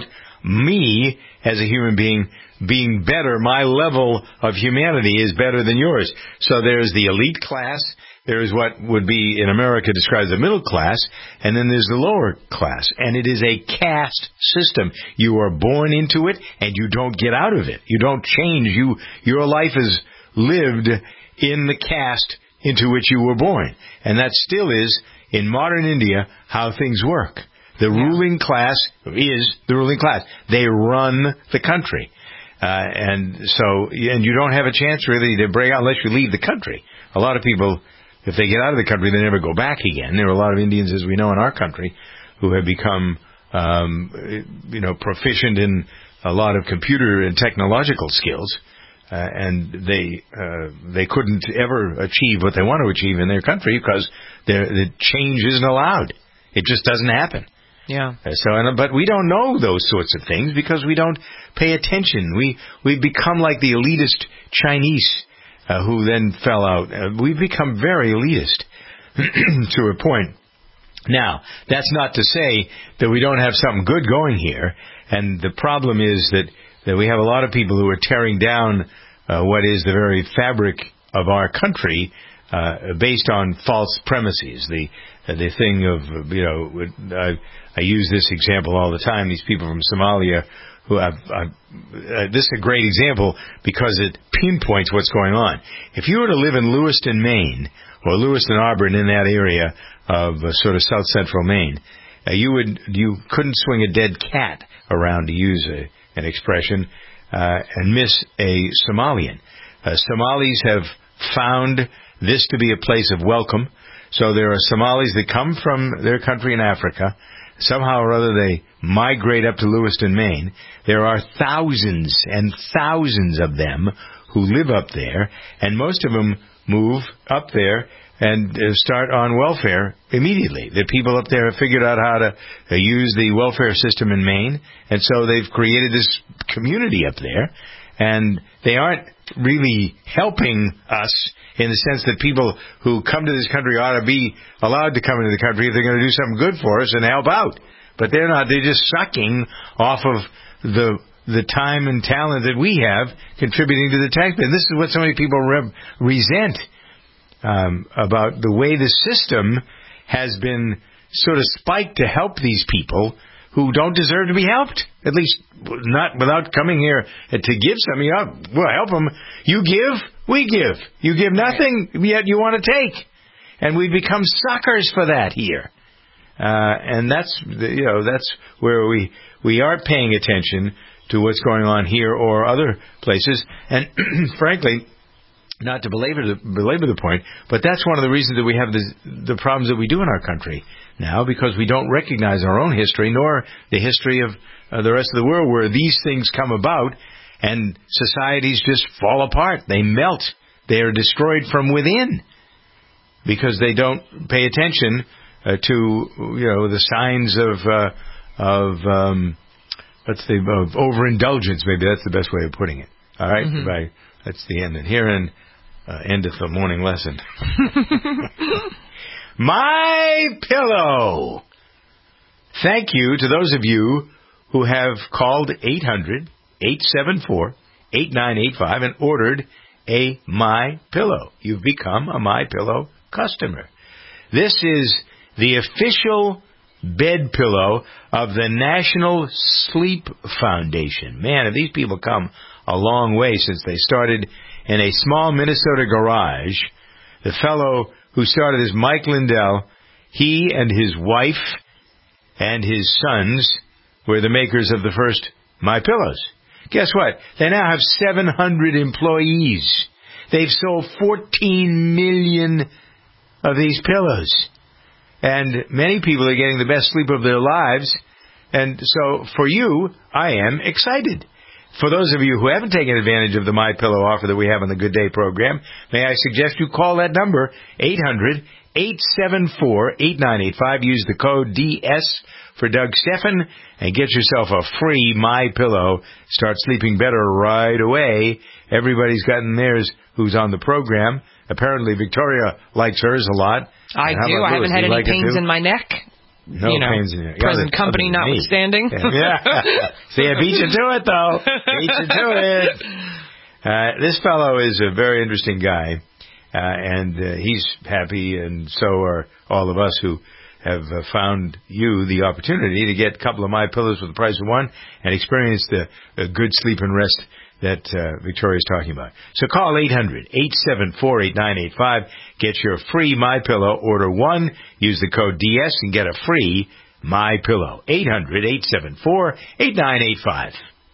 B: me as a human being being better. My level of humanity is better than yours. So there's the elite class. There is what would be in America described as the middle class, and then there's the lower class. And it is a caste system. You are born into it, and you don't get out of it. You don't change. You Your life is lived in the caste into which you were born. And that still is, in modern India, how things work. The yeah. ruling class is the ruling class. They run the country. Uh, and so, and you don't have a chance really to break out unless you leave the country. A lot of people, if they get out of the country, they never go back again. There are a lot of Indians, as we know, in our country who have become, um, you know, proficient in a lot of computer and technological skills, uh, and they uh, they couldn't ever achieve what they want to achieve in their country because the change isn't allowed. It just doesn't happen.
C: Yeah.
B: Uh, so, and, but we don't know those sorts of things because we don't pay attention. We we become like the elitist Chinese. Uh, who then fell out. Uh, we've become very elitist to a point. Now, that's not to say that we don't have something good going here. And the problem is that, that we have a lot of people who are tearing down uh, what is the very fabric of our country uh, based on false premises. The uh, the thing of, you know, I, I use this example all the time. These people from Somalia who have, uh, uh, this is a great example because it pinpoints what's going on. If you were to live in Lewiston, Maine, or Lewiston, Auburn, in that area of uh, sort of south central Maine, uh, you would you couldn't swing a dead cat around, to use a, an expression, uh, and miss a Somalian. Uh, Somalis have found this to be a place of welcome. So there are Somalis that come from their country in Africa. Somehow or other they migrate up to Lewiston, Maine. There are thousands and thousands of them who live up there, and most of them move up there and uh, start on welfare immediately. The people up there have figured out how to uh, use the welfare system in Maine, and so they've created this community up there, and they aren't really helping us in the sense that people who come to this country ought to be allowed to come into the country if they're going to do something good for us and help out. But they're not. They're just sucking off of the the time and talent that we have contributing to the tax bill. This is what so many people re- resent um, about the way the system has been sort of spiked to help these people who don't deserve to be helped, at least not without coming here to give something. Oh, we'll help them. You give, we give. You give nothing, yet you want to take. And we've become suckers for that here. Uh, and that's, you know, that's where we, we aren't paying attention to what's going on here or other places. And frankly, not to belabor the, belabor the point, but that's one of the reasons that we have this, the problems that we do in our country now, because we don't recognize our own history nor the history of uh, the rest of the world, where these things come about and societies just fall apart. They melt. They are destroyed from within because they don't pay attention uh, to, you know, the signs of uh, of um, let's say of overindulgence. Maybe that's the best way of putting it. All right, mm-hmm. Right. That's the end. And herein uh, endeth the morning lesson. My Pillow. Thank you to those of you who have called eight hundred, eight seven four, eight nine eight five and ordered a My Pillow. You've become a My Pillow customer. This is the official bed pillow of the National Sleep Foundation. Man, have these people come a long way since they started in a small Minnesota garage. The fellow who started is Mike Lindell. He and his wife and his sons were the makers of the first My Pillows. Guess what? They now have seven hundred employees. They've sold fourteen million of these pillows. And many people are getting the best sleep of their lives. And so for you, I am excited. For those of you who haven't taken advantage of the My Pillow offer that we have on the Good Day program, may I suggest you call that number, eight hundred, eight seven four, eight nine eight five. Use the code D S for Doug Steffen and get yourself a free My Pillow. Start sleeping better right away. Everybody's gotten theirs who's on the program. Apparently Victoria likes hers a lot.
C: I do. I haven't had any like pains in my neck.
B: No
C: you know,
B: pains in your
C: present yeah, company notwithstanding.
B: Yeah. See, I beat you to it, though. Beat you to it. Uh, this fellow is a very interesting guy, uh, and uh, he's happy, and so are all of us who have uh, found you the opportunity to get a couple of My Pillows for the price of one and experience the, the good sleep and rest that uh, Victoria's talking about. So call eight hundred, eight seven four, eight nine eight five. Get your free My Pillow. Order one. Use the code D S and get a free My Pillow. eight hundred, eight seven four, eight nine eight five.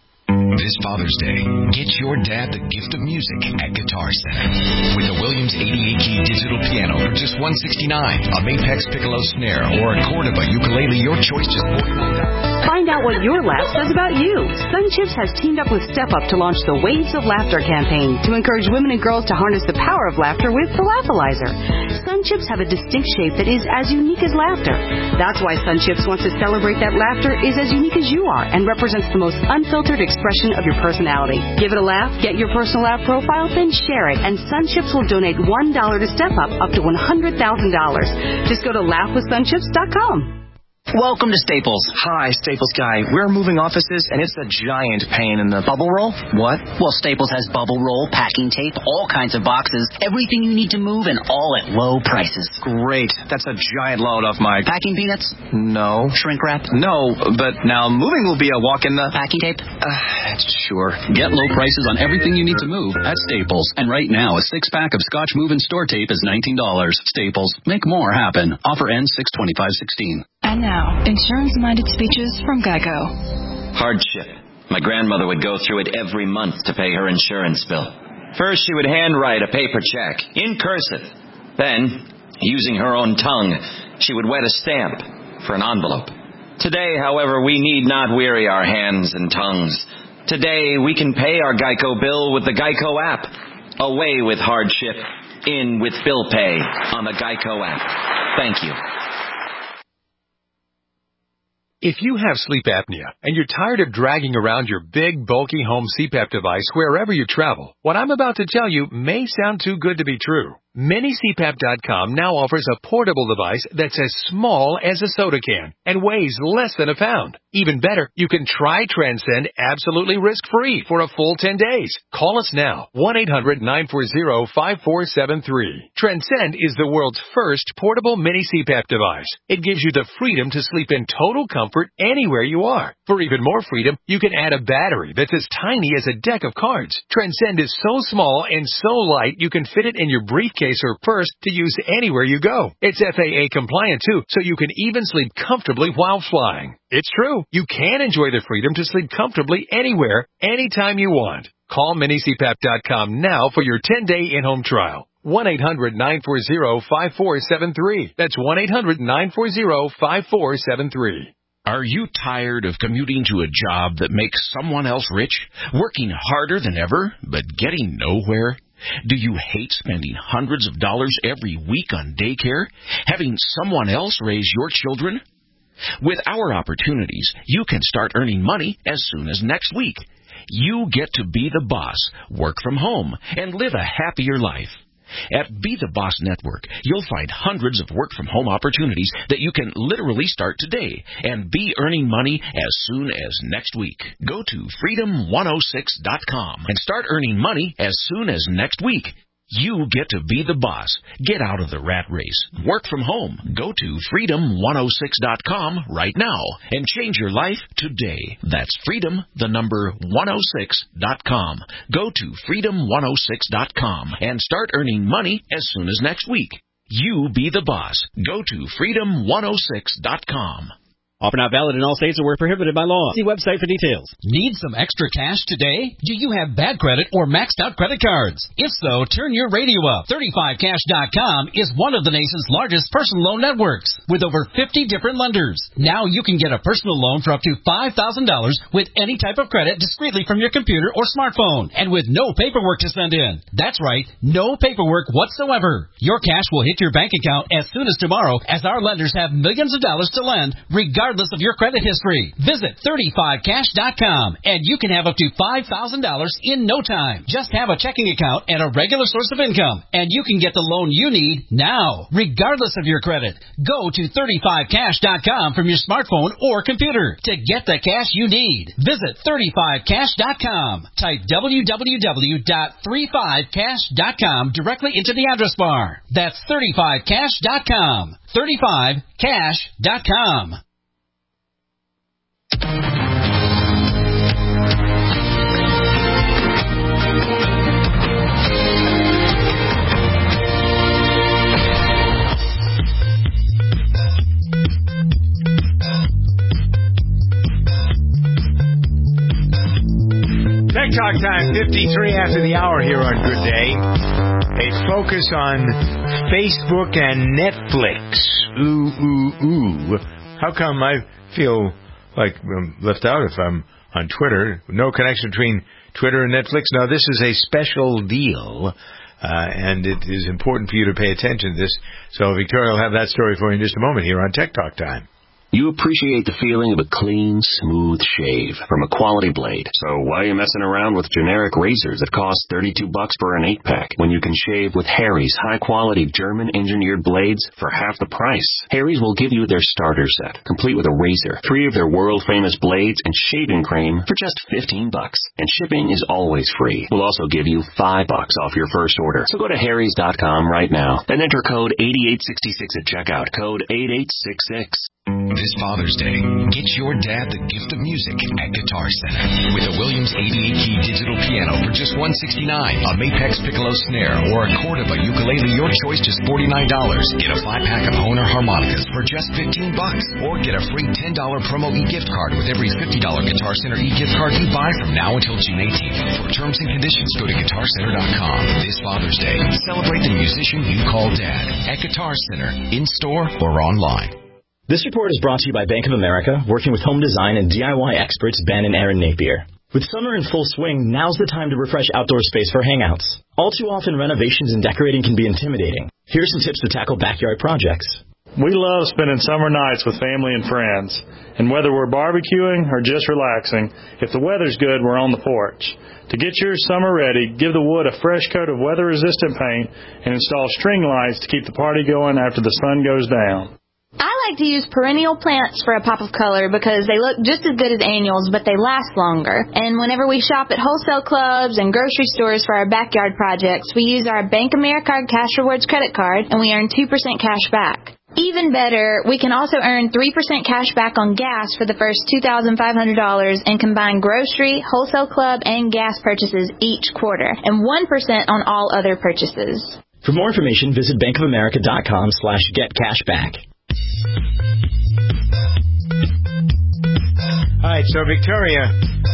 A: This Father's Day, get your dad the gift of music at Guitar Center. With a Williams eighty-eight key digital piano for just one hundred sixty-nine dollars, a Mapex piccolo snare, or a Cordoba ukulele, your choice just forty-one dollars.
Q: Find out what your laugh says about you. SunChips has teamed up with Step Up to launch the Waves of Laughter campaign to encourage women and girls to harness the power of laughter with the Laughalizer. SunChips have a distinct shape that is as unique as laughter. That's why SunChips wants to celebrate that laughter is as unique as you are and represents the most unfiltered expression of your personality. Give it a laugh, get your personal laugh profile, then share it, and SunChips will donate one dollar to Step Up up to one hundred thousand dollars. Just go to laugh with sun chips dot com.
D: Welcome to Staples. Hi, Staples guy. We're moving offices, and it's a giant pain in the...
W: Bubble roll? What? Well, Staples has bubble roll, packing tape, all kinds of boxes, everything you need to move, and all at low prices.
D: Great. That's a giant load off my...
W: Packing peanuts?
D: No.
W: Shrink wrap?
D: No, but now moving will be a walk in the...
W: Packing tape?
D: Uh, sure.
X: Get low prices on everything you need to move at Staples. And right now, a six-pack of Scotch Move and Store tape is nineteen dollars. Staples. Make more happen. Offer ends six twenty-five sixteen.
P: And now, insurance-minded speeches from Geico.
Y: Hardship. My grandmother would go through it every month to pay her insurance bill. First, she would handwrite a paper check, in cursive. Then, using her own tongue, she would wet a stamp for an envelope. Today, however, we need not weary our hands and tongues. Today, we can pay our Geico bill with the Geico app. Away with hardship, in with bill pay on the Geico app. Thank you.
Z: If you have sleep apnea and you're tired of dragging around your big, bulky home C PAP device wherever you travel, what I'm about to tell you may sound too good to be true. Mini C PAP dot com now offers a portable device that's as small as a soda can and weighs less than a pound. Even better, you can try Transcend absolutely risk-free for a full ten days. Call us now, one eight hundred nine four zero five four seven three. Transcend is the world's first portable mini C PAP device. It gives you the freedom to sleep in total comfort anywhere you are. For even more freedom, you can add a battery that's as tiny as a deck of cards. Transcend is so small and so light you can fit it in your briefcase or purse to use anywhere you go. It's F A A compliant too, so you can even sleep comfortably while flying. It's true. You can enjoy the freedom to sleep comfortably anywhere, anytime you want. Call mini C PAP dot com now for your ten-day in-home trial. one eight hundred nine four zero five four seven three. That's one eight hundred nine four zero five four seven three.
E: Are you tired of commuting to a job that makes someone else rich, working harder than ever, but getting nowhere? Do you hate spending hundreds of dollars every week on daycare, having someone else raise your children? With our opportunities, you can start earning money as soon as next week. You get to be the boss, work from home, and live a happier life. At Be the Boss Network, you'll find hundreds of work-from-home opportunities that you can literally start today and be earning money as soon as next week. Go to freedom one oh six dot com and start earning money as soon as next week. You get to be the boss. Get out of the rat race. Work from home. Go to freedom one oh six dot com right now and change your life today. That's freedom, the number one oh six dot com. Go to freedom one oh six dot com and start earning money as soon as next week. You be the boss. Go to freedom one oh six dot com.
F: Offer not valid in all states or were prohibited by law. See website for details.
G: Need some extra cash today? Do you have bad credit or maxed out credit cards? If so, turn your radio up. thirty-five cash dot com is one of the nation's largest personal loan networks with over fifty different lenders. Now you can get a personal loan for up to five thousand dollars with any type of credit discreetly from your computer or smartphone and with no paperwork to send in. That's right, no paperwork whatsoever. Your cash will hit your bank account as soon as tomorrow as our lenders have millions of dollars to lend regardless of your credit history. Visit thirty-five cash dot com and you can have up to five thousand dollars in no time. Just have a checking account and a regular source of income and you can get the loan you need now, regardless of your credit. Go to thirty-five cash dot com from your smartphone or computer to get the cash you need. Visit thirty-five cash dot com. Type w w w dot thirty-five cash dot com directly into the address bar. That's thirty-five cash dot com. thirty-five cash dot com.
B: Tech Talk time, fifty-three after the hour here on Good Day. A focus on Facebook and Netflix. Ooh, ooh, ooh. How come I feel like I'm left out if I'm on Twitter? No connection between Twitter and Netflix. Now, this is a special deal, uh, and it is important for you to pay attention to this. So Victoria will have that story for you in just a moment here on Tech Talk time.
H: You appreciate the feeling of a clean, smooth shave from a quality blade. So why are you messing around with generic razors that cost thirty-two bucks for an eight-pack when you can shave with Harry's high-quality German-engineered blades for half the price? Harry's will give you their starter set, complete with a razor, three of their world-famous blades, and shaving cream for just fifteen bucks. And shipping is always free. We'll also give you five bucks off your first order. So go to harrys dot com right now. Then enter code eighty-eight sixty-six at checkout. Code eighty-eight sixty-six.
A: This Father's Day, get your dad the gift of music at Guitar Center with a Williams eighty-eight key digital piano for just one hundred sixty-nine dollars, a Mapex piccolo snare, or a Cordoba ukulele, your choice, just forty-nine dollars. Get a five-pack of Hohner harmonicas for just fifteen bucks, or get a free ten dollars promo e-gift card with every fifty dollars Guitar Center e-gift card you buy from now until June eighteenth. For terms and conditions, go to guitar center dot com. This Father's Day, celebrate the musician you call Dad at Guitar Center, in-store or online.
F: This report is brought to you by Bank of America, working with home design and D I Y experts Ben and Aaron Napier. With summer in full swing, now's the time to refresh outdoor space for hangouts. All too often, renovations and decorating can be intimidating. Here are some tips to tackle backyard projects.
I: We love spending summer nights with family and friends. And whether we're barbecuing or just relaxing, if the weather's good, we're on the porch. To get yours summer ready, give the wood a fresh coat of weather-resistant paint and install string lights to keep the party going after the sun goes down.
J: I like to use perennial plants for a pop of color because they look just as good as annuals, but they last longer. And whenever we shop at wholesale clubs and grocery stores for our backyard projects, we use our Bank Americard Cash Rewards credit card, and we earn two percent cash back. Even better, we can also earn three percent cash back on gas for the first two thousand five hundred dollars and combine grocery, wholesale club, and gas purchases each quarter, and one percent on all other purchases.
F: For more information, visit bankofamerica.com slash getcashback.
B: All right, so Victoria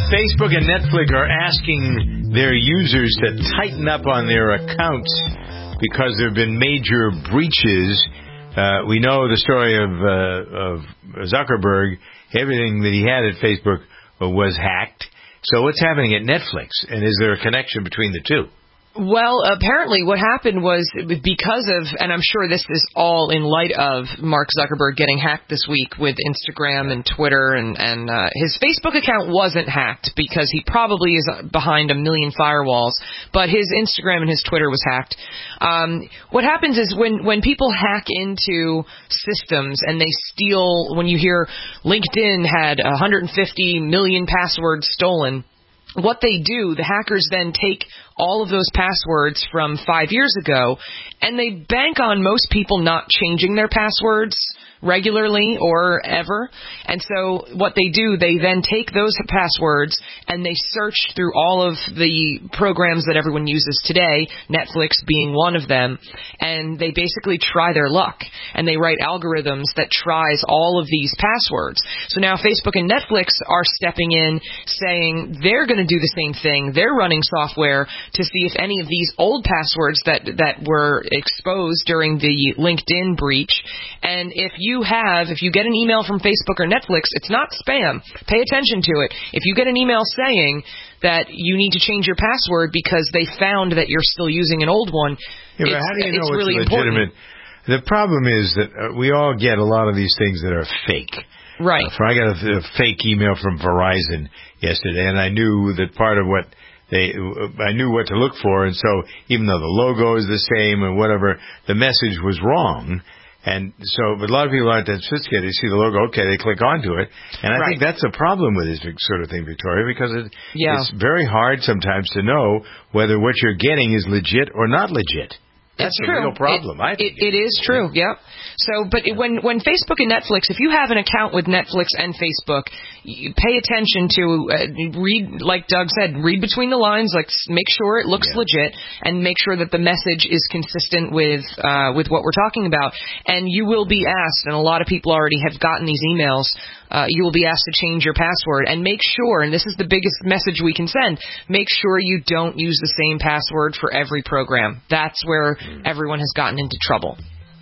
B: Facebook and Netflix are asking their users to tighten up on their accounts because there have been major breaches. Uh, we know the story of, uh, of Zuckerberg. Everything that he had at Facebook was hacked. So what's happening at Netflix? And is there a connection between the two?
C: Well, apparently what happened was because of, and I'm sure this is all in light of Mark Zuckerberg getting hacked this week with Instagram and Twitter, and, and uh, his Facebook account wasn't hacked because he probably is behind a million firewalls, but his Instagram and his Twitter was hacked. Um, what happens is when, when people hack into systems and they steal, when you hear LinkedIn had one hundred fifty million passwords stolen, what they do, the hackers then take all of those passwords from five years ago, and they bank on most people not changing their passwords regularly or ever. And so what they do, they then take those passwords and they search through all of the programs that everyone uses today, Netflix being one of them, and they basically try their luck. And they write algorithms that tries all of these passwords. So now Facebook and Netflix are stepping in saying they're going to do the same thing. They're running software to see if any of these old passwords that, that were exposed during the LinkedIn breach, and if you have, if you get an email from Facebook or Netflix, it's not spam. Pay attention to it. If you get an email saying that you need to change your password because they found that you're still using an old one,
B: yeah,
C: it's,
B: but how do you know
C: it's
B: it's
C: really
B: legitimate?
C: important.
B: The problem is that uh, we all get a lot of these things that are fake.
C: Right.
B: Uh, for I got a, a fake email from Verizon yesterday, and I knew that part of what they, I knew what to look for, and so even though the logo is the same and whatever, the message was wrong. And so, but a lot of people aren't that sophisticated. They see the logo, okay, they click onto it. And I right. think that's a problem with this sort of thing, Victoria, because it, yeah. it's very hard sometimes to know whether what you're getting is legit or not legit. That's
C: it's
B: a
C: true.
B: real problem,
C: it,
B: I think.
C: It, it is true, yeah. So, but it, when when Facebook and Netflix, if you have an account with Netflix and Facebook, you pay attention to, uh, read, like Doug said, read between the lines, like make sure it looks yeah. legit, and make sure that the message is consistent with uh, with what we're talking about. And you will be asked, and a lot of people already have gotten these emails, uh, you will be asked to change your password. And make sure, and this is the biggest message we can send, make sure you don't use the same password for every program. That's where everyone has gotten into trouble.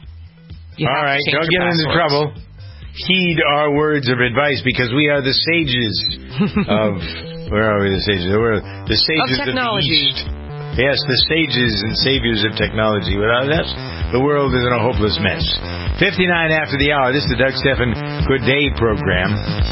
C: You
B: All right, don't get passwords. into trouble. Heed our words of advice, because we are the sages of, where are we the sages? We're the sages
C: of technology.
B: Of the East. Yes, the sages and saviors of technology. Without us, the world is in a hopeless mess. fifty-nine after the hour. This is the Doug Stephan Good Day program.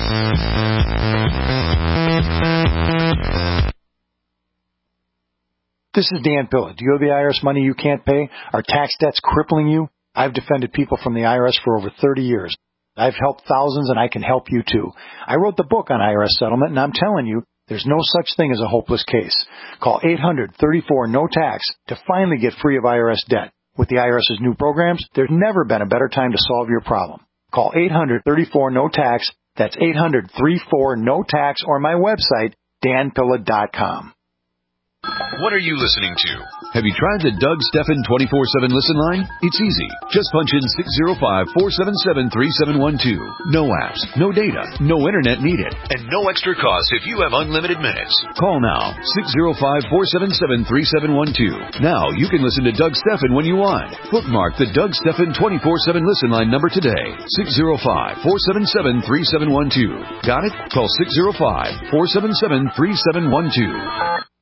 K: This is Dan Pilla. Do you have the I R S money you can't pay? Are tax debts crippling you? I've defended people from the I R S for over thirty years. I've helped thousands, and I can help you too. I wrote the book on I R S settlement, and I'm telling you, there's no such thing as a hopeless case. Call eight hundred thirty-four no tax to finally get free of I R S debt. With the IRS's new programs, there's never been a better time to solve your problem. Call eight hundred thirty-four no tax. That's eight hundred thirty-four no tax, or my website, dan pilla dot com.
N: What are you listening to? Have you tried the Doug Stephan twenty-four seven listen line? It's easy. Just punch in six zero five, four seven seven, three seven one two. No apps, no data, no internet needed, and no extra cost if you have unlimited minutes. Call now, six zero five, four seven seven, three seven one two. Now you can listen to Doug Stephan when you want. Bookmark the Doug Stephan twenty-four seven listen line number today. six zero five, four seven seven, three seven one two. Got it? Call six zero five, four seven seven, three seven one two.